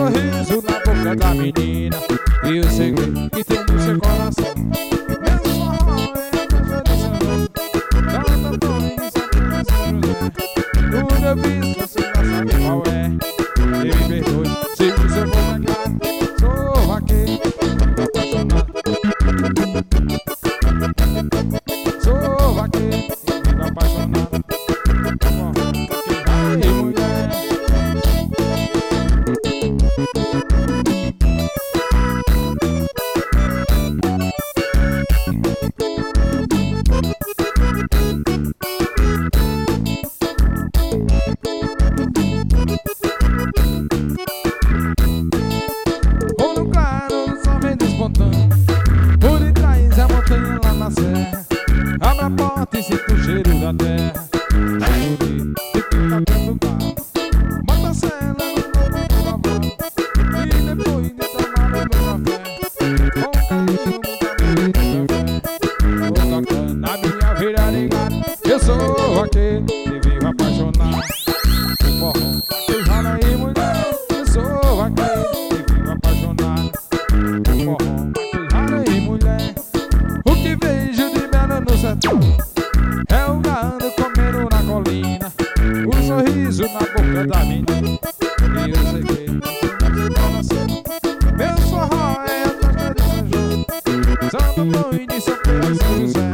sorriso na boca da menina e o segredo que tem no seu coração. Meu forró é a festa de São João, Santo Antônio e São José. Tudo eu fiz, você já sabe qual é. Me perdoe se você for negar. Sou vaqueiro, apaixonado. Sou vaqueiro, apaixonado. Ei, mulher. Ou no claro, ou no sol vem despontando. Por detrás a montanha lá na serra. Abre a porta e sinta o cheiro da terra. Fica batendo carro. Bota a cela no topo do vavão. E depois de tomar o meu café, com carinho, muita bebida de café, vou tocando na minha vida ligada. Eu sou aquele que vive apaixonado. O forró que rola aí, mulher. Eu sou aquele que vive apaixonado. O forró que rola aí, mulher. O que vejo de belo no sertão é o gado comendo na colina, o sorriso na boca da menina e o segredo que tem no coração. Meu forró é a festa de São João, Santo Antônio e São Pedro e São José.